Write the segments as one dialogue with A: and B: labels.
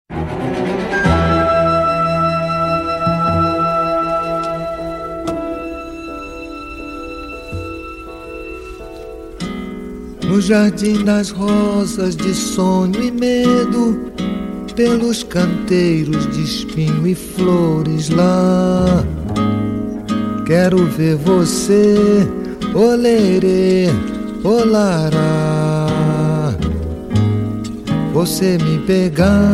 A: No jardim das rosas de sonho e medo, pelos canteiros de espinho e flores lá, quero ver você, olerê, olará, você me pegar.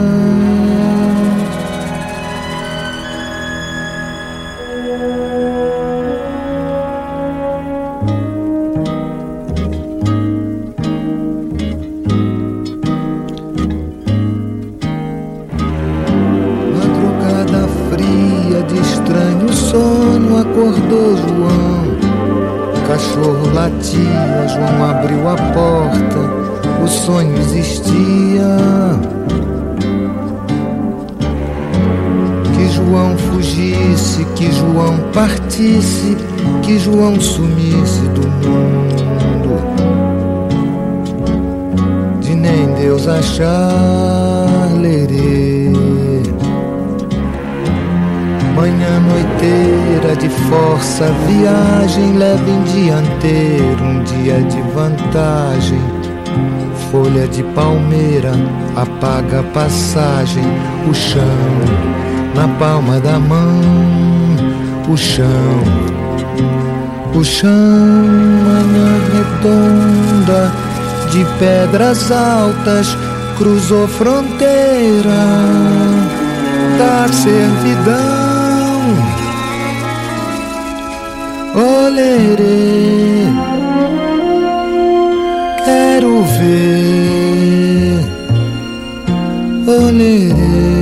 A: Acordou João, cachorro latia, João abriu a porta, o sonho existia. Que João fugisse, que João partisse, que João sumisse do mundo, de nem Deus achar lerê. Manhã noiteira de força, viagem leve em dianteiro, um dia de vantagem. Folha de palmeira apaga a passagem, o chão na palma da mão, o chão, manhã redonda de pedras altas, cruzou fronteira da servidão. Olerê, quero ver, olerê.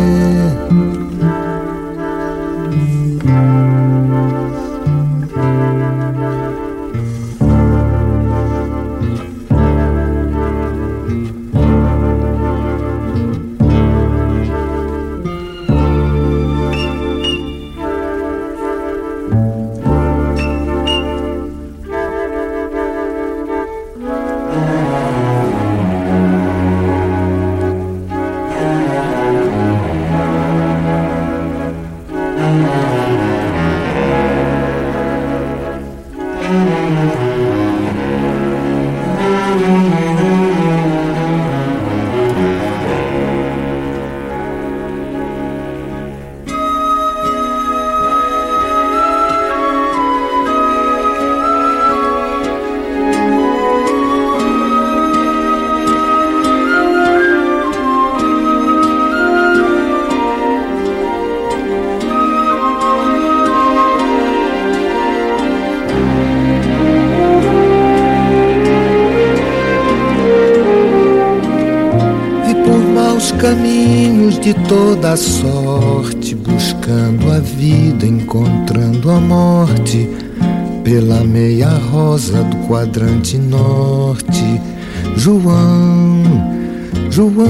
A: Caminhos de toda sorte, buscando a vida, encontrando a morte, pela meia rosa do quadrante norte. João, João,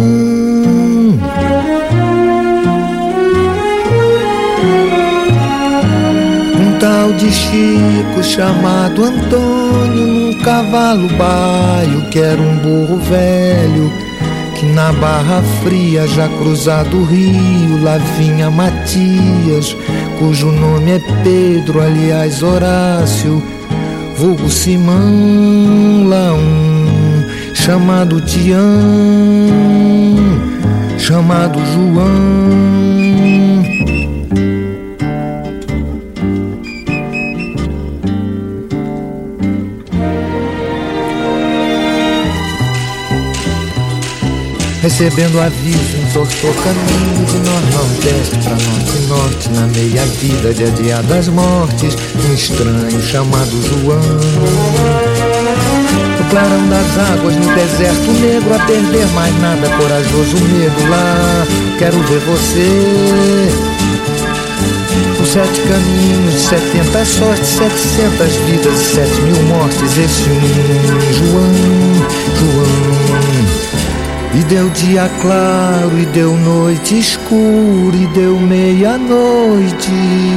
A: um tal de Chico chamado Antônio, num cavalo baio que era um burro velho, que na Barra Fria, já cruzado o rio, lá vinha Matias, cujo nome é Pedro, aliás Horácio, vulgo Simão, lá chamado Tião, chamado João. Recebendo aviso, entortou caminho de nordeste pra norte, na meia vida de adiadas mortes, um estranho chamado João. O clarão das águas no deserto negro, a perder mais nada, corajoso medo lá, quero ver você. Os 7 caminhos, 70 sortes, 700 vidas e 7.000 mortes, esse João, João. E deu dia claro, e deu noite escura, e deu meia-noite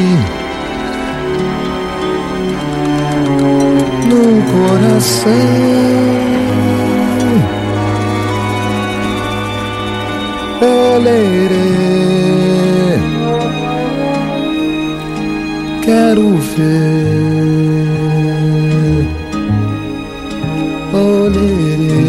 A: no coração. Olerê, quero ver. Olerê.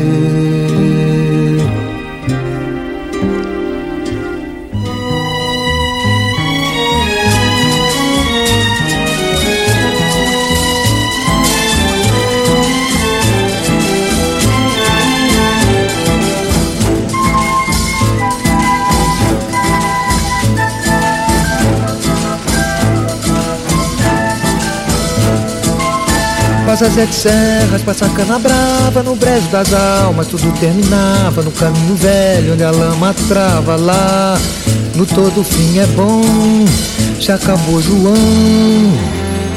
A: Passa sete serras, passa cana brava, no brejo das almas tudo terminava no caminho velho onde a lama trava. Lá no todo fim é bom, já acabou João.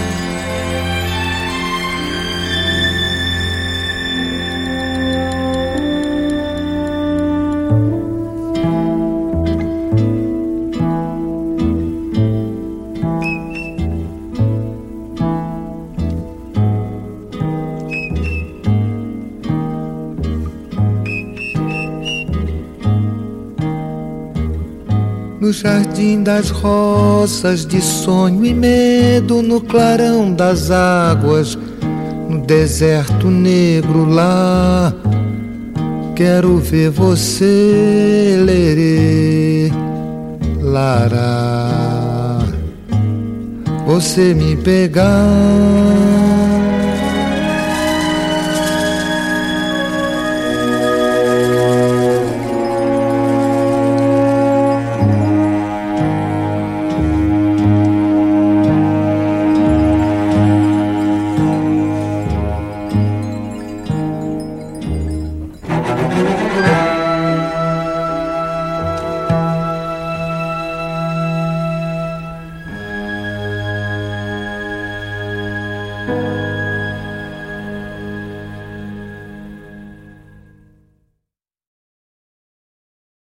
A: No jardim das rosas de sonho e medo, no clarão das águas, no deserto negro lá, quero ver você, lerê, lará, você me pegar.